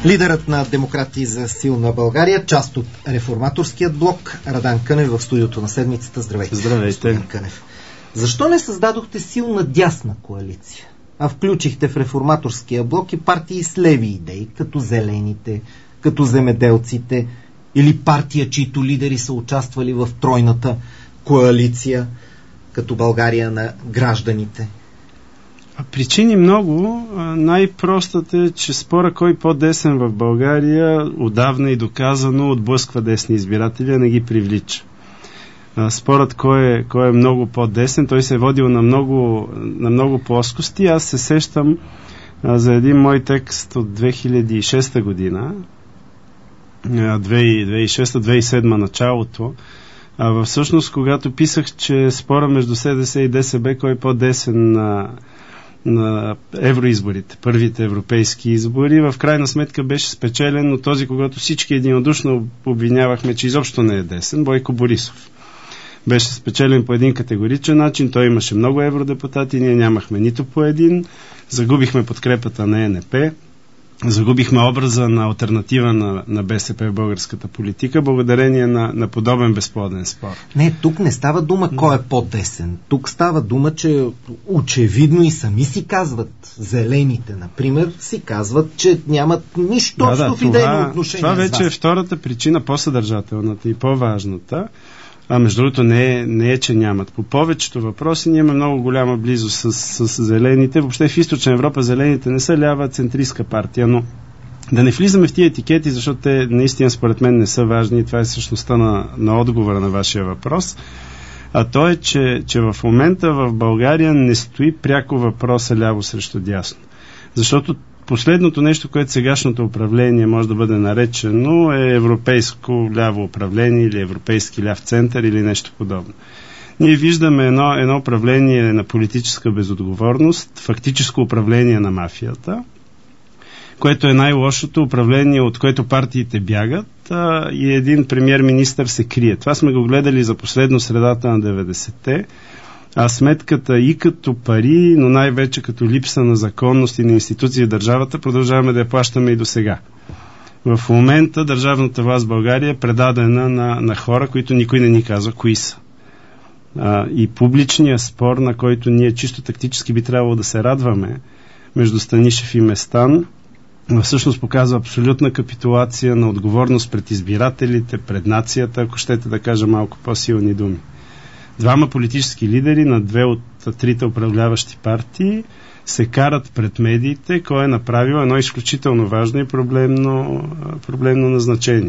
Лидерът на Демократи за силна България, част от реформаторският блок, Радан Кънев в студиото на седмицата. Здравейте. Здравейте. Кънев. Защо не създадохте силна дясна коалиция, а включихте в реформаторския блок и партии с леви идеи, като зелените, като земеделците, или партия, чието лидери са участвали в тройната коалиция, като България на гражданите? Причини много. Най-простата е, че спора кой по-десен в България отдавна и доказано отблъсква десни избиратели, а не ги привлича. Спорът кой е много по-десен, той се е водил на много плоскости. Аз се сещам за един мой текст от 2006 година, 2006-2007 началото. Всъщност, когато писах, че спора между СДС и ДСБ, кой е по-десен на евроизборите, първите европейски избори, в крайна сметка беше спечелен от този, когато всички единодушно обвинявахме, че изобщо не е десен, Бойко Борисов. Беше спечелен по един категоричен начин, той имаше много евродепутати, ние нямахме нито по един, загубихме подкрепата на ЕНП, загубихме образа на алтернатива на БСП в българската политика, благодарение на подобен безплоден спор. Не, тук не става дума кой е по-десен. Тук става дума, че очевидно и сами си казват, зелените, например, си казват, че нямат нищо общо в идейно отношение. Това вече е втората причина, по-съдържателната и по-важната. Между другото не е, че нямат. По повечето въпроси ние имаме много голяма близост с зелените. Въобще в Източна Европа зелените не са лява центристка партия, но да не влизаме в тия етикети, защото те наистина според мен не са важни и това е същността на отговора на вашия въпрос. А то е, че в момента в България не стои пряко въпроса ляво срещу дясно. Защото последното нещо, което сегашното управление може да бъде наречено, е европейско ляво управление или европейски ляв център или нещо подобно. Ние виждаме едно управление на политическа безотговорност, фактическо управление на мафията, което е най-лошото управление, от което партиите бягат и един премиер-министър се крие. Това сме го гледали за последно средата на 90-те, а сметката и като пари, но най-вече като липса на законност и на институции в държавата, продължаваме да я плащаме и до сега. В момента държавната власт в България е предадена на хора, които никой не ни казва кои са. И публичният спор, на който ние чисто тактически би трябвало да се радваме между Станишев и Местан, всъщност показва абсолютна капитулация на отговорност пред избирателите, пред нацията, ако щете да кажа малко по-силни думи. Двама политически лидери на две от трите управляващи партии се карат пред медиите, кой е направил едно изключително важно и проблемно назначение.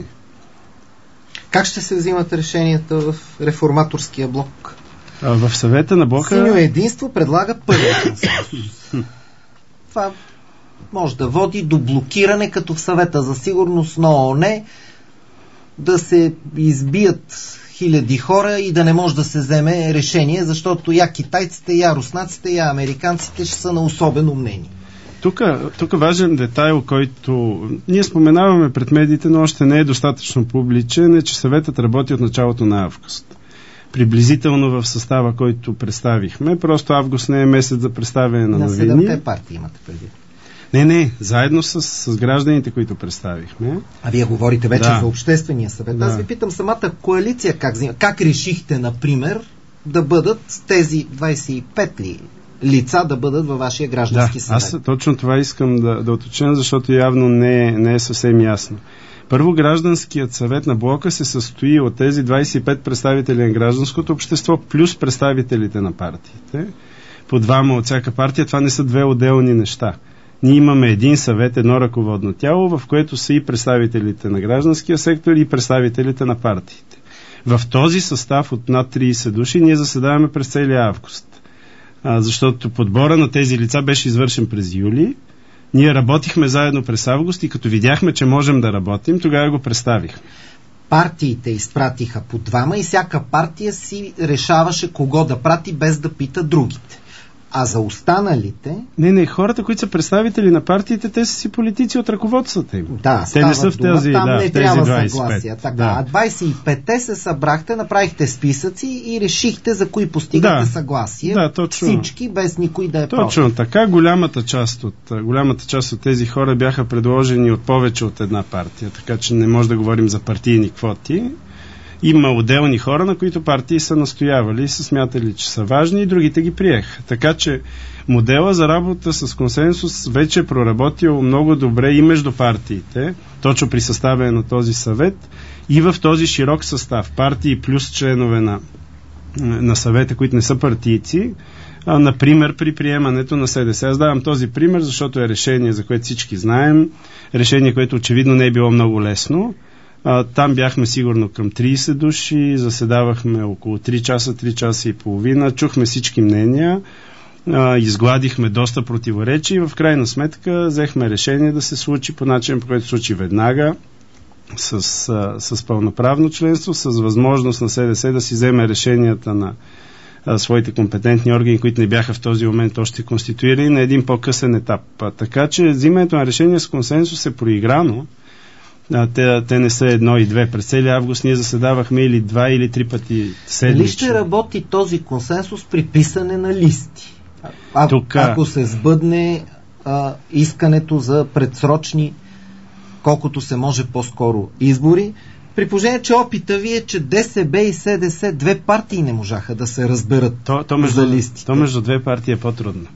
Как ще се взимат решенията в реформаторския блок? В съвета на блока... Синьо единство предлага първи консенсус. Това може да води до блокиране, като в съвета за сигурност на ООН да се избият хиляди хора и да не може да се вземе решение, защото я китайците, я руснаците, я американците ще са на особено мнение. Тук важен детайл, който ние споменаваме пред медиите, но още не е достатъчно публичен, е, че съветът работи от началото на август. Приблизително в състава, който представихме. Просто август не е месец за представяне на новини. На 7-те партии имате преди. Не, заедно с гражданите, които представихме. А вие говорите вече за Обществения съвет. Аз ви питам самата коалиция как решихте, например, да бъдат тези 25 лица да бъдат във вашия граждански съвет? Аз точно това искам да уточня, защото явно не е съвсем ясно. Първо, гражданският съвет на блока се състои от тези 25 представители на гражданското общество плюс представителите на партиите. По двама от всяка партия. Това не са две отделни неща. Ние имаме един съвет, едно ръководно тяло, в което са и представителите на гражданския сектор и представителите на партиите. В този състав от над 30 души ние заседаваме през целия август. Защото подбора на тези лица беше извършен през юли. Ние работихме заедно през август и като видяхме, че можем да работим, тогава го представихме. Партиите изпратиха по двама и всяка партия си решаваше кого да прати без да пита другите. А за останалите... Не, хората, които са представители на партиите, те са си политици от ръководствата им. Да, те не са в тези, там не трябва 25. Съгласия. Така, да. А 25-те се събрахте, направихте списъци и решихте за кои постигате съгласие. Да, точно. Всички, без никой да е против. Точно така. Голямата част от тези хора бяха предложени от повече от една партия, така че не може да говорим за партийни квоти. Има отделни хора, на които партии са настоявали и са смятали, че са важни и другите ги приеха. Така че модела за работа с консенсус вече е проработил много добре и между партиите, точно при съставяне на този съвет и в този широк състав. Партии плюс членове на съвета, които не са партийци, например при приемането на СДС. Аз давам този пример, защото е решение, за което всички знаем, решение, което очевидно не е било много лесно. Там бяхме сигурно към 30 души, заседавахме около 3 часа и половина, чухме всички мнения, изгладихме доста противоречия и в крайна сметка взехме решение да се случи по начин, по който се случи веднага, с пълноправно членство, с възможност на СДС да си вземе решенията на своите компетентни органи, които не бяха в този момент още конституирани на един по-късен етап. Така че взимането на решение с консенсус е проиграно. Те не са 1 и 2. През целия август ние заседавахме или 2 или 3 пъти седмично. Дали ще работи този консенсус при писане на листи? Ако се сбъдне искането за предсрочни, колкото се може по-скоро избори, при положение, че опита ви е, че ДСБ и СДС, две партии не можаха да се разберат за листите. То между две партии е по-трудно.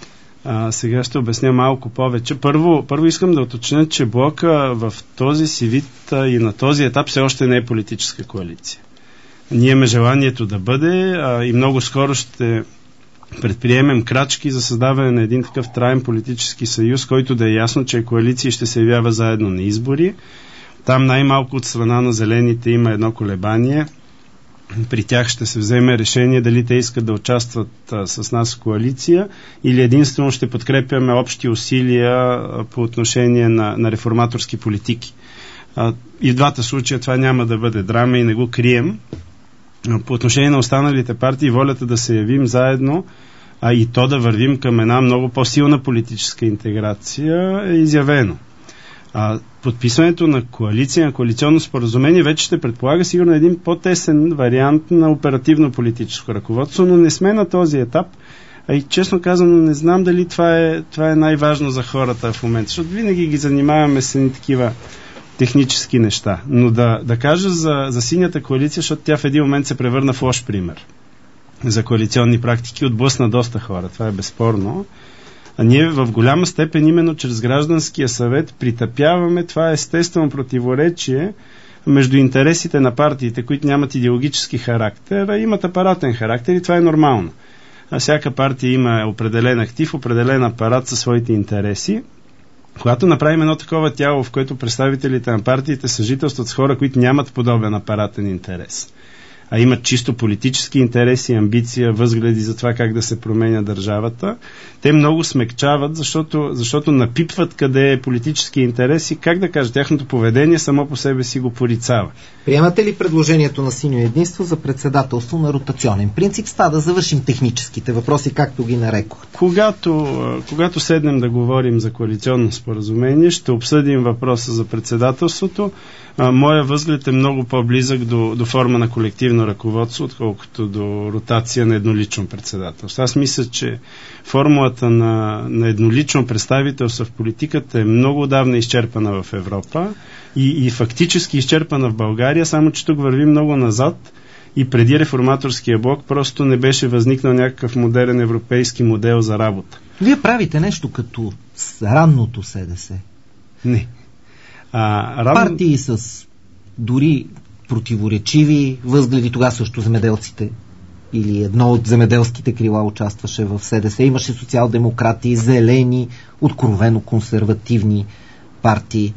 Сега ще обясня малко повече. Първо искам да уточня, че блока в този си вид и на този етап все още не е политическа коалиция. Ние имаме желанието да бъде и много скоро ще предприемем крачки за създаване на един такъв траен политически съюз, който да е ясно, че коалиция ще се явява заедно на избори. Там най-малко от страна на зелените има едно колебание. При тях ще се вземе решение дали те искат да участват с нас в коалиция или единствено ще подкрепяме общи усилия по отношение на реформаторски политики. И в двата случая това няма да бъде драма и не го крием. По отношение на останалите партии, волята да се явим заедно и то да вървим към една много по-силна политическа интеграция е изявено. Подписването на коалиция, на коалиционно споразумение вече ще предполага сигурно един по-тесен вариант на оперативно-политическо ръководство, но не сме на този етап. И честно казано, не знам дали това е най-важно за хората в момента, защото винаги ги занимаваме с едни такива технически неща. Но да кажа за синята коалиция, защото тя в един момент се превърна в лош пример за коалиционни практики, отблъсна доста хора, това е безспорно. А ние в голяма степен именно чрез гражданския съвет притъпяваме това естествено противоречие между интересите на партиите, които нямат идеологически характер, а имат апаратен характер и това е нормално. Всяка партия има определен актив, определен апарат със своите интереси. Когато направим едно такова тяло, в което представителите на партиите съжителстват с хора, които нямат подобен апаратен интерес, а имат чисто политически интереси, амбиция, възгледи за това как да се променя държавата, те много смекчават, защото напипват къде е политически интерес и, как да кажа, тяхното поведение само по себе си го порицава. Приемате ли предложението на Синьо единство за председателство на ротационен принцип? Да завършим техническите въпроси, както ги нарекох. Когато седнем да говорим за коалиционно споразумение, ще обсъдим въпроса за председателството. Моя възглед е много по-близък до форма на колективно ръководство, отколкото до ротация на еднолично председателство. Аз мисля, че формулата на еднолично представителство в политиката е много отдавна изчерпана в Европа и фактически изчерпана в България, само че тук върви много назад и преди реформаторския блок просто не беше възникнал някакъв модерен европейски модел за работа. Вие правите нещо като ранното СДС? Не. Партии с дори противоречиви възгледи, тогава също земеделците или едно от земеделските крила участваше в СДС. Имаше социал-демократи, зелени, откровено консервативни партии.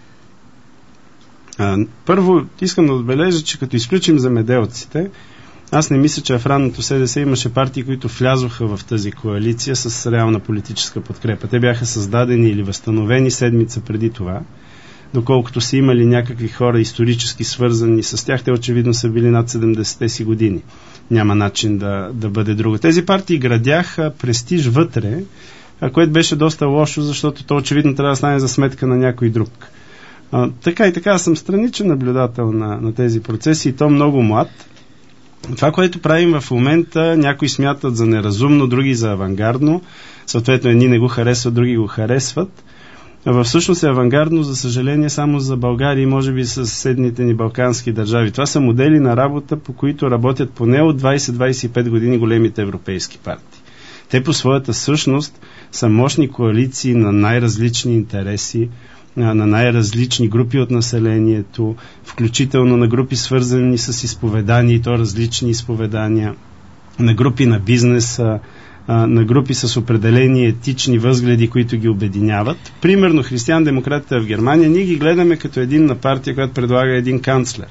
Първо искам да отбележа, че като изключим земеделците, аз не мисля, че в ранното СДС имаше партии, които влязоха в тази коалиция с реална политическа подкрепа. Те бяха създадени или възстановени седмица преди това. Доколкото са имали някакви хора исторически свързани с тях, те очевидно са били над 70-те си години. няма начин да бъде друго. Тези партии градяха престиж вътре, което беше доста лошо, защото то очевидно трябва да стане за сметка на някой друг. Така и така, аз съм страничен наблюдател на тези процеси и то много млад. Това, което правим в момента, някои смятат за неразумно, други за авангардно. Съответно, едни не го харесват, други го харесват. Всъщност е авангардно, за съжаление, само за България и може би съседните ни балкански държави. Това са модели на работа, по които работят поне от 20-25 години големите европейски партии. Те по своята същност са мощни коалиции на най-различни интереси, на най-различни групи от населението, включително на групи свързани с изповедания и то различни изповедания, на групи на бизнеса, на групи с определени етични възгледи, които ги обединяват. Примерно християн-демократите в Германия, ние ги гледаме като единна партия, която предлага един канцлер.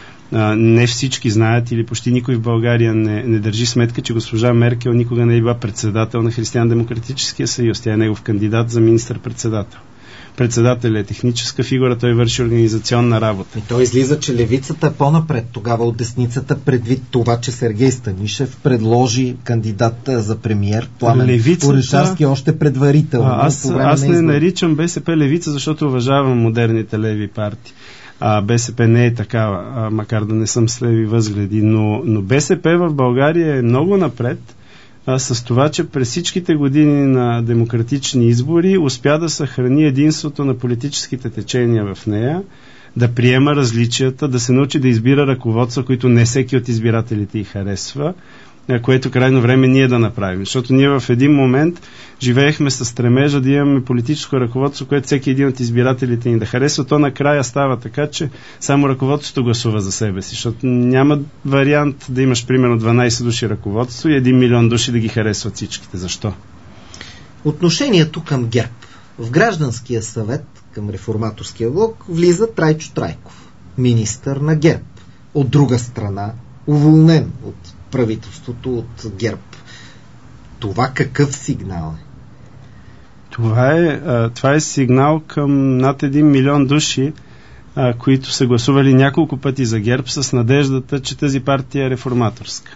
Не всички знаят или почти никой в България не държи сметка, че госпожа Меркел никога не е била председател на Християн-демократическия съюз. Тя е негов кандидат за министър-председател. Председателят е техническа фигура, той върши организационна работа. И той излиза, че левицата е по-напред тогава от десницата, предвид това, че Сергей Станишев предложи кандидат за премиер Пламен Орешарски още предварително. Аз не наричам БСП левица, защото уважавам модерните леви партии. БСП не е такава, макар да не съм с леви възгледи, но БСП в България е много напред с това, че през всичките години на демократични избори успя да съхрани единството на политическите течения в нея, да приема различията, да се научи да избира ръководства, които не всеки от избирателите й харесва, което крайно време ние да направим. Защото ние в един момент живеехме с стремежа да имаме политическо ръководство, което всеки един от избирателите ни да харесва. То накрая става така, че само ръководството гласува за себе си, защото няма вариант да имаш примерно 12 души ръководство и 1 милион души да ги харесват всичките. Защо? Отношението към ГЕРБ. В Гражданския съвет към Реформаторския блок влиза Трайчо Трайков, министър на ГЕРБ. От друга страна, уволнен от правителството от ГЕРБ. Това какъв сигнал е? Това е сигнал към над 1 милион души, които са гласували няколко пъти за ГЕРБ с надеждата, че тази партия е реформаторска.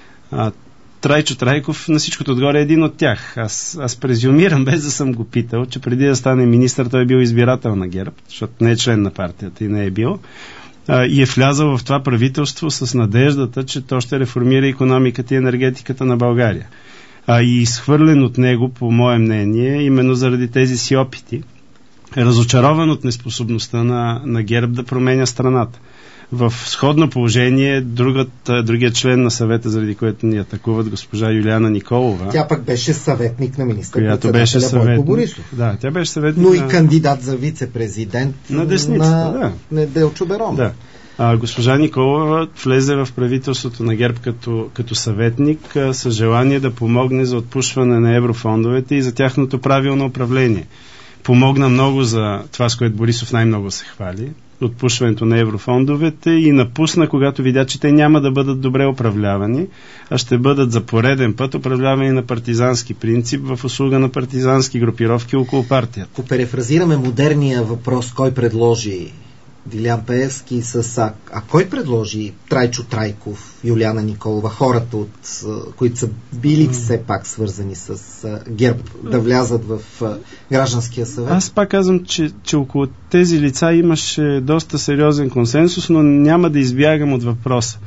Трайчо Трайков на всичкото отгоре е един от тях. Аз презюмирам, без да съм го питал, че преди да стане министър той е бил избирател на ГЕРБ, защото не е член на партията и не е бил. И е влязъл в това правителство с надеждата, че то ще реформира икономиката и енергетиката на България. И изхвърлен от него, по мое мнение, именно заради тези си опити, е разочарован от неспособността на ГЕРБ да променя страната. В сходно положение другият член на съвета, заради което ни атакуват, госпожа Юлиана Николова. Тя пък беше съветник на министър-председателя Бойко Борисов. Да, тя беше съветник. Но и кандидат за вице-президент на десницата, на Неделчо Берон. Да. Госпожа Николова влезе в правителството на ГЕРБ като съветник с желание да помогне за отпушване на еврофондовете и за тяхното правилно управление. Помогна много за това, с което Борисов най-много се хвали, отпушването на еврофондовете, и напусна, когато видя, че те няма да бъдат добре управлявани, а ще бъдат за пореден път управлявани на партизански принцип в услуга на партизански групировки около партията. Ако перефразираме модерния въпрос, кой предложи Дилян Пеевски кой предложи Трайчо Трайков, Юлиана Николова, хората, които са били все пак свързани с ГЕРБ, да влязат в Гражданския съвет? Аз пак казвам, че около тези лица имаше доста сериозен консенсус, но няма да избягам от въпроса.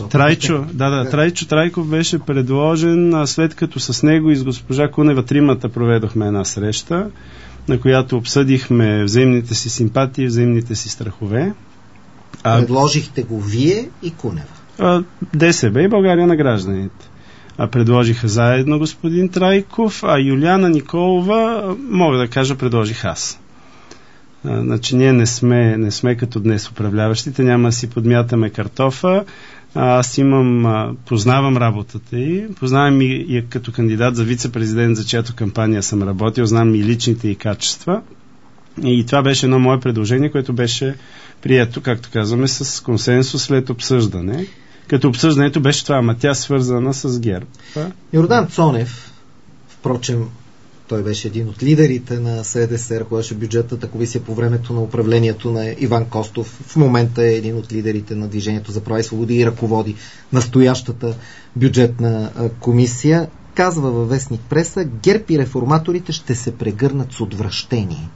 Трайчо Трайков беше предложен, след като с него и с госпожа Кунева тримата проведохме една среща, на която обсъдихме взаимните си симпатии, взаимните си страхове. Предложихте го вие и Кунева? ДСБ и България на гражданите. Предложиха заедно господин Трайков, а Юлиана Николова, мога да кажа, предложих аз. Значи ние не сме като днес управляващите, няма да си подмятаме картофа. Аз познавам работата й, познавам и като кандидат за вице-президент, за чиято кампания съм работил, знам и личните й качества. И това беше едно мое предложение, което беше прието, както казваме, с консенсус след обсъждане. Като обсъждането беше това, тя свързана с ГЕРБ. Йордан Цонев, впрочем, Той беше един от лидерите на СДС, ръководеше бюджетната комисия по времето на управлението на Иван Костов. В момента е един от лидерите на Движението за права и свободи и ръководи настоящата бюджетна комисия. Казва във вестник Преса: ГЕРБ и реформаторите ще се прегърнат с отвращение.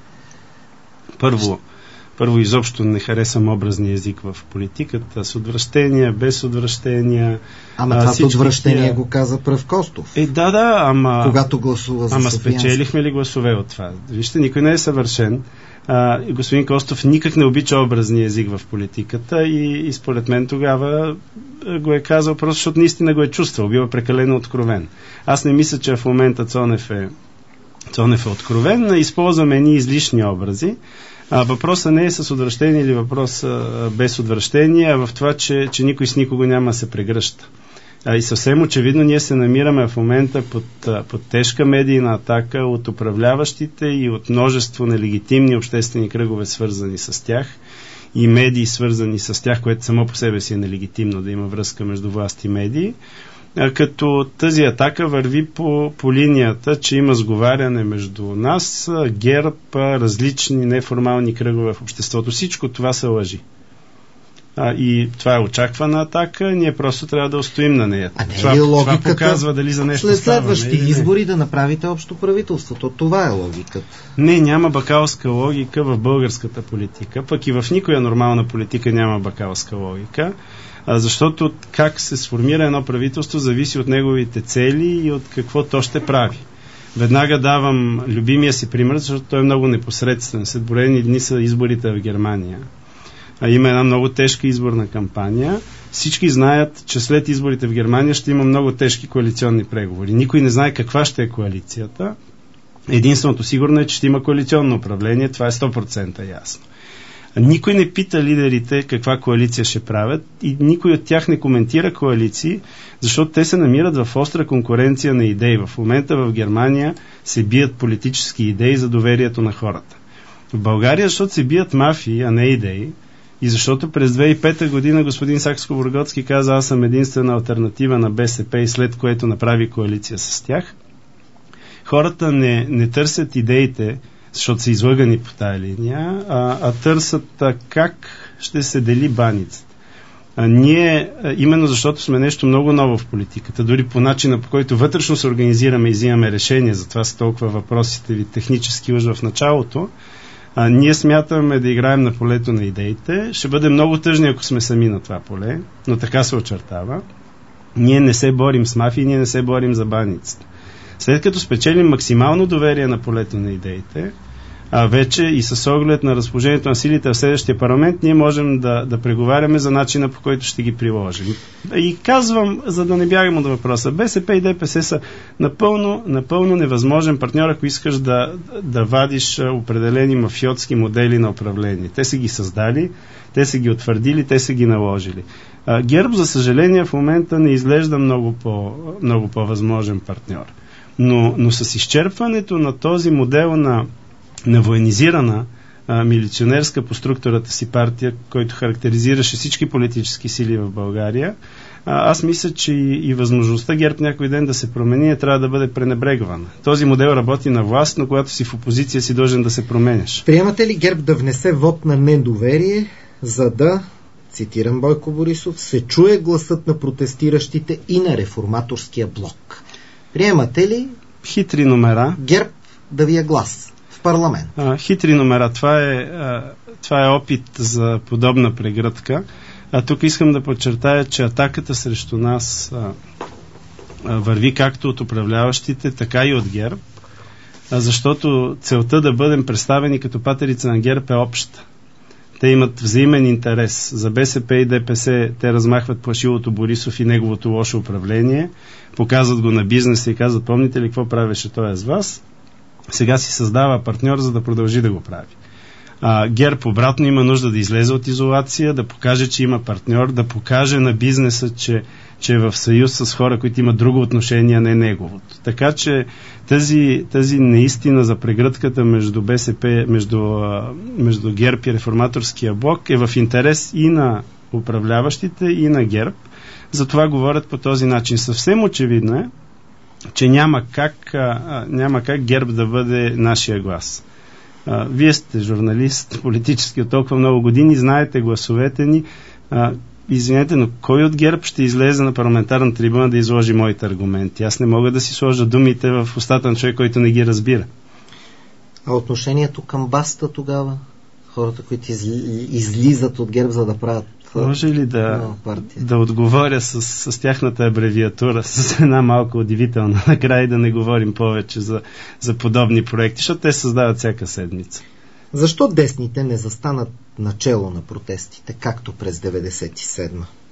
Първо, изобщо не харесвам образния език в политиката. С отвращения, без отвращения. Ама това с отвращение го каза Пръв Костов. Ама... Когато гласува за Софиянски. Спечелихме ли гласове от това? Вижте, никой не е съвършен. Господин Костов никак не обича образния език в политиката и според мен тогава го е казал просто, защото наистина го е чувствал. Бива прекалено откровен. Аз не мисля, че в момента Цонев е откровен. Използваме едни излишни образи. Въпросът не е с отвращение или въпрос без отвращение, а в това, че никой с никого няма да се прегръща. И съвсем очевидно ние се намираме в момента под тежка медийна атака от управляващите и от множество нелегитимни обществени кръгове, свързани с тях, и медии, свързани с тях, което само по себе си е нелегитимно да има връзка между власт и медии. Като тази атака върви по линията, че има сговаряне между нас, ГЕРБ, различни неформални кръгове в обществото. Всичко това са лъжи. И това е очаквана атака, ние просто трябва да устоим на нея. Това показва дали за нещо след следващи избори да направите общо правителството. Това е логиката. Не, няма бакалска логика в българската политика, пък и в никоя нормална политика няма бакалска логика. Защото как се сформира едно правителство зависи от неговите цели и от какво то ще прави. Веднага давам любимия си пример, защото той е много непосредствен. След броени дни са изборите в Германия. Има една много тежка изборна кампания. Всички знаят, че след изборите в Германия ще има много тежки коалиционни преговори. Никой не знае каква ще е коалицията. Единственото сигурно е, че ще има коалиционно управление. Това е 100% ясно. Никой не пита лидерите каква коалиция ще правят и никой от тях не коментира коалиции, защото те се намират в остра конкуренция на идеи. В момента в Германия се бият политически идеи за доверието на хората. В България, защото се бият мафии, а не идеи, и защото през 2005 година господин Сакскобургготски каза: аз съм единствена алтернатива на БСП, и след което направи коалиция с тях. Хората не търсят идеите, защото са излъгани по тая линия, а търсят как ще се дели баницата. Ние, именно защото сме нещо много ново в политиката, дори по начина, по който вътрешно се организираме и взимаме решения, затова са толкова въпросите ви технически уж в началото, ние смятаме да играем на полето на идеите. Ще бъде много тъжни, ако сме сами на това поле, но така се очертава. Ние не се борим с мафии, ние не се борим за баницата. След като спечелим максимално доверие на полето на идеите, вече и с оглед на разположението на силите в следващия парламент, ние можем да преговаряме за начина, по който ще ги приложим. И казвам, за да не бягам от въпроса, БСП и ДПС са напълно невъзможен партньор, ако искаш да вадиш определени мафиотски модели на управление. Те са ги създали, те са ги утвърдили, те са ги наложили. ГЕРБ, за съжаление, в момента не изглежда много по-възможен партньор. Но с изчерпването на този модел на военизирана милиционерска по структурата си партия, който характеризираше всички политически сили в България, аз мисля, че и възможността ГЕРБ някой ден да се промени трябва да бъде пренебрегвана. Този модел работи на власт, но когато си в опозиция си дължен да се променяш. Приемате ли ГЕРБ да внесе вот на недоверие, за да, цитирам Бойко Борисов, се чуе гласът на протестиращите и на реформаторския блок? Приемате ли хитри номера ГЕРБ да ви е глас в парламент? Хитри номера. Това е опит за подобна прегръдка. Тук искам да подчертая, че атаката срещу нас върви както от управляващите, така и от ГЕРБ, защото целта да бъдем представени като патерица на ГЕРБ е обща. Те имат взаимен интерес. За БСП и ДПС те размахват плашилото Борисов и неговото лошо управление, показват го на бизнеса и казват: помните ли какво правеше той с вас? Сега си създава партньор, за да продължи да го прави. ГЕРБ обратно има нужда да излезе от изолация, да покаже, че има партньор, да покаже на бизнеса, че е в съюз с хора, които имат друго отношение, а не неговото. Така че тази неистина за прегръдката между БСП, между ГЕРБ и реформаторския блок е в интерес и на управляващите, и на ГЕРБ. Затова говорят по този начин. Съвсем очевидно е, че няма как ГЕРБ да бъде нашия глас. Вие сте журналист, политически от толкова много години, знаете гласовете ни. Извинете, но кой от ГЕРБ ще излезе на парламентарна трибуна да изложи моите аргументи? Аз не мога да си сложа думите в устата на човек, който не ги разбира. А отношението към Баста тогава? Хората, които излизат от ГЕРБ, за да правят... Може ли да отговоря с тяхната абревиатура, с една малко удивителна накрая и да не говорим повече за подобни проекти, защото те създават всяка седмица. Защо десните не застанат начело на протестите, както през 97?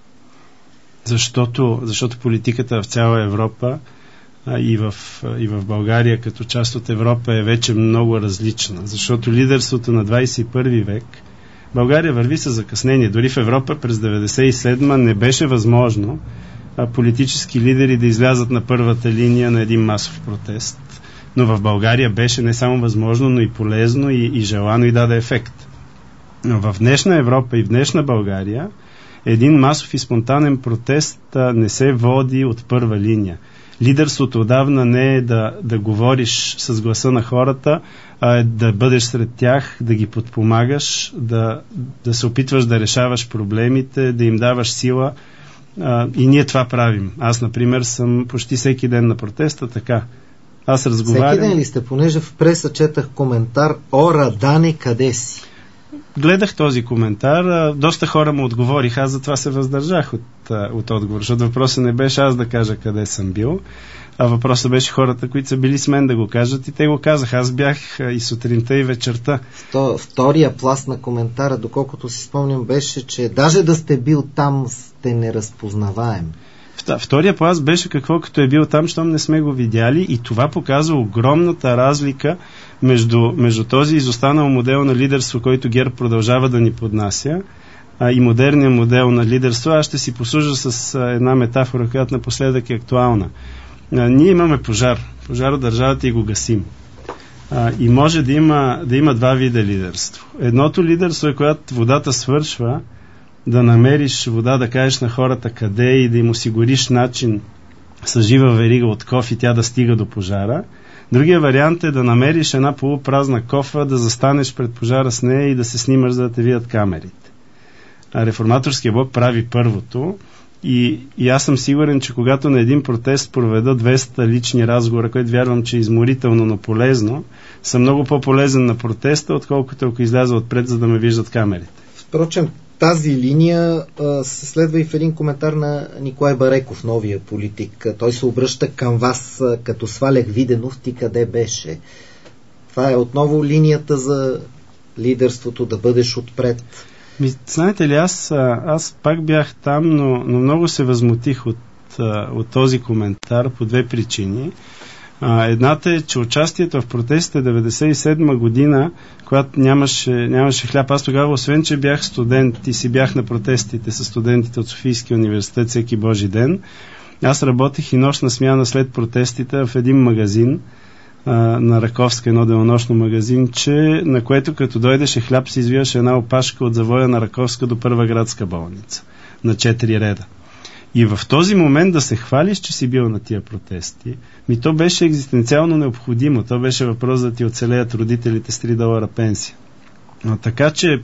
Защото политиката в цяла Европа и в България като част от Европа е вече много различна. Защото лидерството на 21 век, България върви със закъснение. Дори в Европа през 97 не беше възможно политически лидери да излязат на първата линия на един масов протест. Но в България беше не само възможно, но и полезно и желано и даде ефект. Но в днешна Европа и в днешна България един масов и спонтанен протест не се води от първа линия. Лидерството отдавна не е да говориш с гласа на хората, а е да бъдеш сред тях, да ги подпомагаш, да се опитваш да решаваш проблемите, да им даваш сила. И ние това правим. Аз, например, съм почти всеки ден на протеста, така. Аз разговарям... Всеки ден ли сте? Понеже в преса четах коментар: "О, Радане, къде си?" Гледах този коментар, доста хора му отговорих, аз затова се въздържах от отговор, защото въпросът не беше аз да кажа къде съм бил, а въпросът беше хората, които са били с мен да го кажат и те го казах. Аз бях и сутринта и вечерта. Втория пласт на коментара, доколкото си спомням, беше, че даже да сте бил там, сте неразпознаваем. Втория пласт беше какво като е бил там, щом не сме го видяли, и това показва огромната разлика между този изостанал модел на лидерство, който ГЕРБ продължава да ни поднася, и модерния модел на лидерство. Аз ще си послужа с една метафора, която напоследък е актуална. Ние имаме пожар от държавата и го гасим. И може да има два вида лидерство. Едното лидерство е, когато водата свършва, да намериш вода, да кажеш на хората къде и да им осигуриш начин с жива верига от кофи тя да стига до пожара. Другия вариант е да намериш една полупразна кофа, да застанеш пред пожара с нея и да се снимаш, за да те видят камерите. Реформаторския блок прави първото и аз съм сигурен, че когато на един протест проведа 200 лични разговора, което вярвам, че е изморително, но полезно, съм много по-полезен на протеста, отколкото ако изляза отпред, за да ме виждат камерите. Впрочем, тази линия се следва и в един коментар на Николай Бареков, новия политик. Той се обръща към вас като свалях Виденов, ти къде беше? Това е отново линията за лидерството, да бъдеш отпред. Знаете ли, аз пак бях там, но много се възмутих от този коментар по две причини. Едната е, че участието в протестите 1997 година, когато нямаше хляб, аз тогава, освен че бях студент и си бях на протестите с студентите от Софийския университет всеки Божи ден, аз работех и нощна смяна след протестите в един магазин на Раковска, едно денонощно магазинче, на което като дойдеше хляб се извиваше една опашка от завоя на Раковска до Първа градска болница на 4 реда. И в този момент да се хвалиш, че си бил на тия протести, то беше екзистенциално необходимо. То беше въпрос да ти оцелеят родителите с $3 пенсия. Така че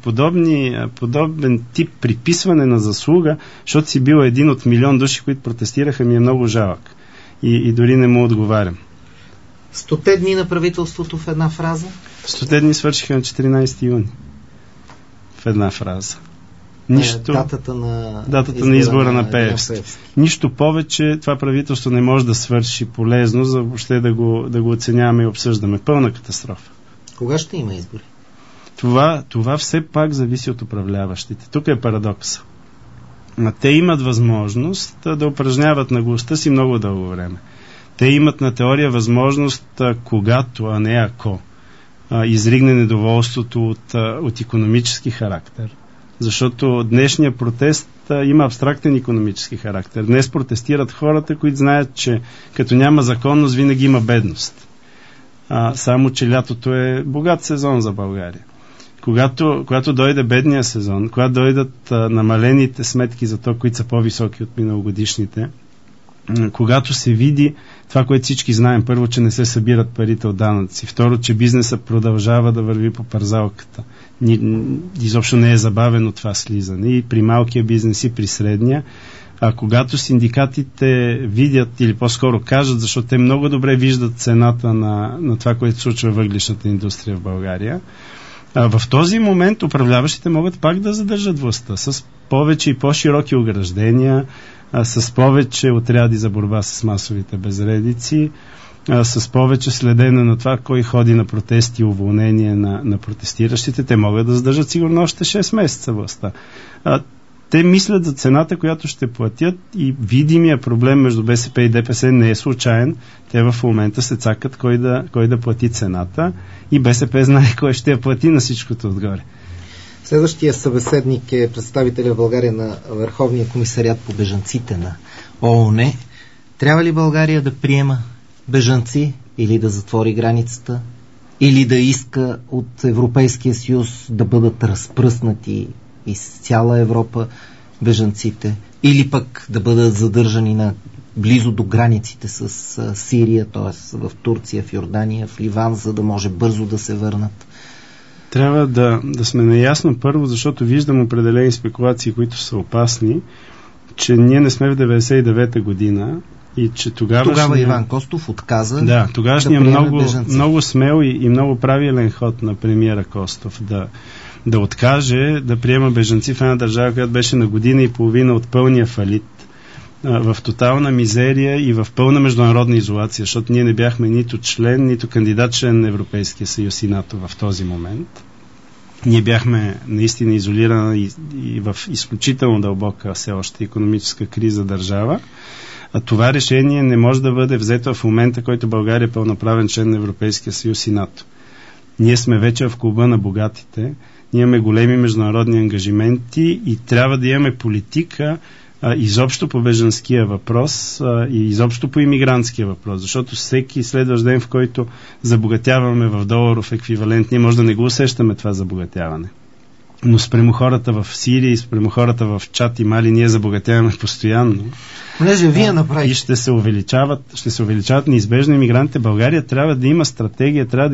подобен тип приписване на заслуга, защото си бил един от милион души, които протестираха, ми е много жалък. И дори не му отговарям. 100 дни на правителството в една фраза? 100 дни свършиха на 14 юни. В една фраза. Датата на избора на Пеевски. Нищо повече това правителство не може да свърши полезно, за въобще да го оценяваме и обсъждаме. Пълна катастрофа. Кога ще има избори? Това все пак зависи от управляващите. Тук е парадокса. Те имат възможност да упражняват наглостта си много дълго време. Те имат на теория възможност, когато, а не ако, изригне недоволството от икономически характер. Защото днешния протест има абстрактен икономически характер. Днес протестират хората, които знаят, че като няма законност, винаги има бедност. Само, че лятото е богат сезон за България. Когато дойде бедния сезон, когато дойдат намалените сметки за то, които са по-високи от миналогодишните, когато се види това, което всички знаем, първо, че не се събират парите от данъци, второ, че бизнесът продължава да върви по парзалката. Изобщо не е забавено това слизане и при малкия бизнес, и при средния. А когато синдикатите видят, или по-скоро кажат, защото те много добре виждат цената на това, което се случва в въглищната индустрия в България, в този момент управляващите могат пак да задържат властта с повече и по-широки ограждения, с повече отряди за борба с масовите безредици, с повече следене на това, кой ходи на протести и уволнение на протестиращите. Те могат да задържат сигурно още 6 месеца властта. Те мислят за цената, която ще платят, и видимия проблем между БСП и ДПС не е случайен. Те в момента се цакат кой да плати цената, и БСП знае кой ще я плати на всичкото отгоре. Следващия събеседник е представителя в България на Върховния комисариат по бежанците на ООН. Трябва ли България да приема бежанци или да затвори границата, или да иска от Европейския съюз да бъдат разпръснати из цяла Европа бежанците, или пък да бъдат задържани близо до границите с Сирия, т.е. в Турция, в Йордания, в Ливан, за да може бързо да се върнат? Трябва да сме наясно първо, защото виждам определени спекулации, които са опасни, че ние не сме в 99-та година и че тогава Иван Костов отказа да много смел и много правилен ход на премиера Костов да откаже да приема бежанци в една държава, която беше на година и половина от пълния фалит, в тотална мизерия и в пълна международна изолация, защото ние не бяхме нито член, нито кандидат член на Европейския съюз и НАТО в този момент. Ние бяхме наистина изолирана и в изключително дълбока все още икономическа криза държава. А това решение не може да бъде взето в момента, който България е пълноправен член на Европейския съюз и НАТО. Ние сме вече в клуба на богатите, ние имаме големи международни ангажименти и трябва да имаме политика изобщо по бежанския въпрос и изобщо по имигрантския въпрос, защото всеки следващ ден, в който забогатяваме в доларов еквивалент, ние може да не го усещаме това забогатяване. Но спрямо хората в Сирия и спрямо хората в Чад и Мали ние забогатяваме постоянно. И ще се увеличават неизбежно имигрантите. България трябва да има стратегия, трябва да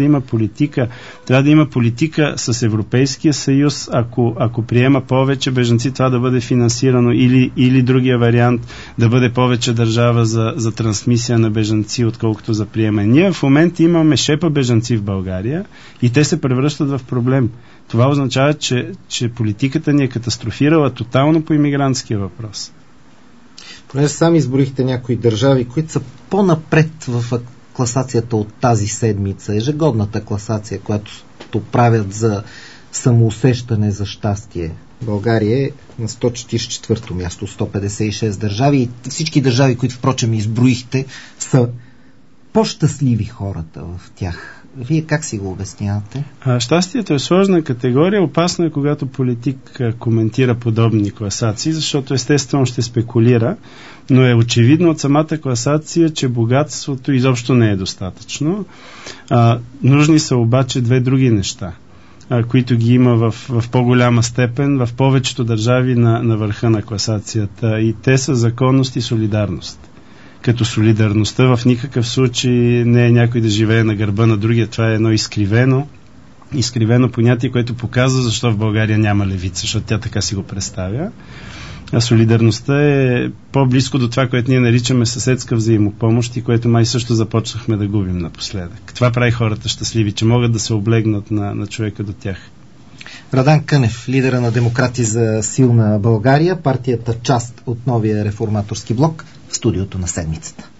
има политика с Европейския съюз, ако приема повече бежанци, това да бъде финансирано, или другия вариант да бъде повече държава за трансмисия на бежанци, отколкото за приемане. Ние в момента имаме шепа бежанци в България и те се превръщат в проблем. Това означава, че политиката ни е катастрофирала тотално по имигрантския въпрос. Понеже сами изборихте някои държави, които са по-напред в класацията от тази седмица, ежегодната класация, която правят за самоусещане за щастие. България е на 144-то място, 156 държави, и всички държави, които впрочем изброихте, са по-щастливи хората в тях. Вие как си го обяснявате? Щастието е сложна категория. Опасно е, когато политик коментира подобни класации, защото естествено ще спекулира, но е очевидно от самата класация, че богатството изобщо не е достатъчно. Нужни са обаче две други неща, които ги има в по-голяма степен в повечето държави на върха на класацията, и те са законност и солидарност. Като солидарността в никакъв случай не е някой да живее на гърба на другия. Това е едно изкривено понятие, което показва защо в България няма левица, защото тя така си го представя. А солидарността е по-близко до това, което ние наричаме съседска взаимопомощ и което май също започнахме да губим напоследък. Това прави хората щастливи, че могат да се облегнат на човека до тях. Радан Кънев, лидера на Демократи за силна България, партията част от новия реформаторски блок, в студиото на седмицата.